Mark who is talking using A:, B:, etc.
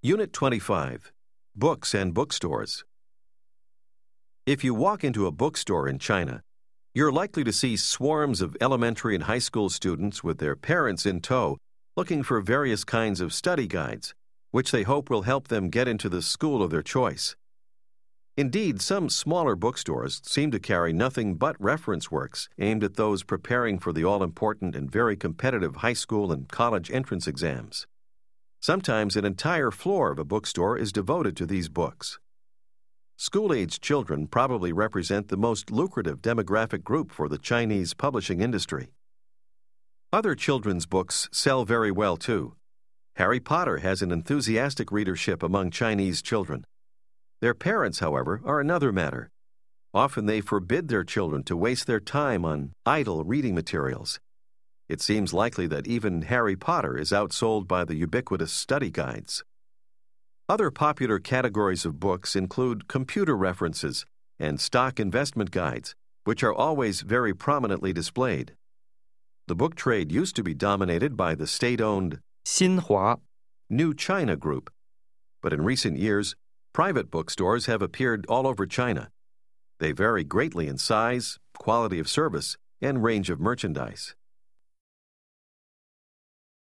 A: Unit 25, Books and Bookstores. If you walk into a bookstore in China, you're likely to see swarms of elementary and high school students with their parents in tow looking for various kinds of study guides, which they hope will help them get into the school of their choice. Indeed, some smaller bookstores seem to carry nothing but reference works aimed at those preparing for the all-important and very competitive high school and college entrance exams. Sometimes an entire floor of a bookstore is devoted to these books. School-aged children probably represent the most lucrative demographic group for the Chinese publishing industry. Other children's books sell very well too. Harry Potter has an enthusiastic readership among Chinese children. Their parents, however, are another matter. Often they forbid their children to waste their time on idle reading materials. It seems likely that even Harry Potter is outsold by the ubiquitous study guides. Other popular categories of books include computer references and stock investment guides, which are always very prominently displayed. The book trade used to be dominated by the state-owned
B: Xinhua,
A: New China Group, but in recent years, private bookstores have appeared all over China. They vary greatly in size, quality of service, and range of merchandise.